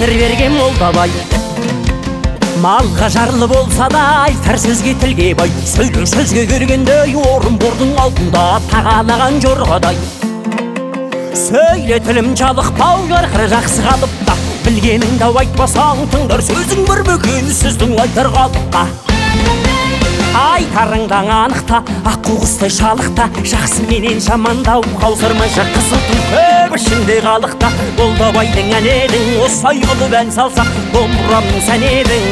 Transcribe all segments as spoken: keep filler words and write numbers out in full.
тәңір берген молдабай. Малға жарлы болса да айтар сөзге тілге бай. Сөйлеу сөзге келгендей орынбордың алдында тағалаған жорғадай. Сөйле тілім жалықпау жарқыры жақсы қалыпта. Білгеніңді айтпасаң тыңдар сөзің бір бөкен сіздің айтар қалыпқа. Айтарыңдан анықта, аққу құстай шалықта. Жақсы менен жамандау қаусырмайша қызылтын көп ішінде қалықта. Молдабайдың ән едің, осылай қылып ән салса, домбырамның сән едің.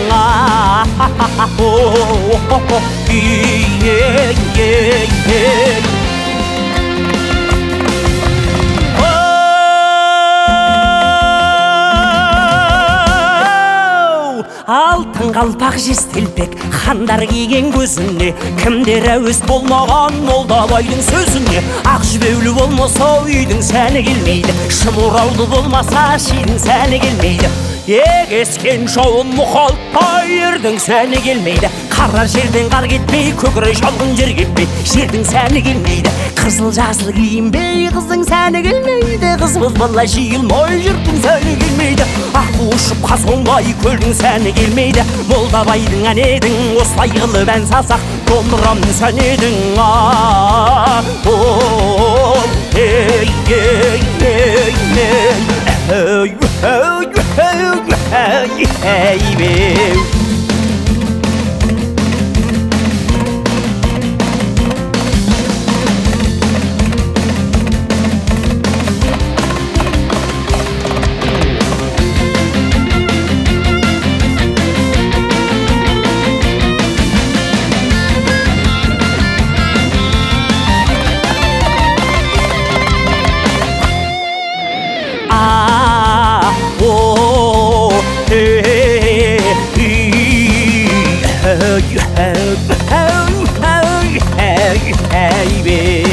Алтын қалпақ жестелпек хандар киген көзіне, кімдер әуес болмаған молдабайдың сөзіне. Ақ жібеулі болмаса үйдің сәні келмейді, шымыраулы болмаса шидің сәні келмейді. Егескен жауын мұқалтпай ердің сәні келмейді. Қара жерден қар кетпей, көкірек шалғын жер кетпей, жердің сәні келмейді. Қызыл жасыл киінбей, қыздың сәні келмейді. Қыз бозбала жиылмай, жұрттың сәні келмейді. Аққу ұшып қаз оңбай, көлдің сәні келмейді. Молдабайдың ән едің, осылай қылып ән салсақ, домбырамның сән едің. Ей, ей, ей, ей, ей, ей, ей, ей, hey, hey, hey, hey, hey, hey, hey,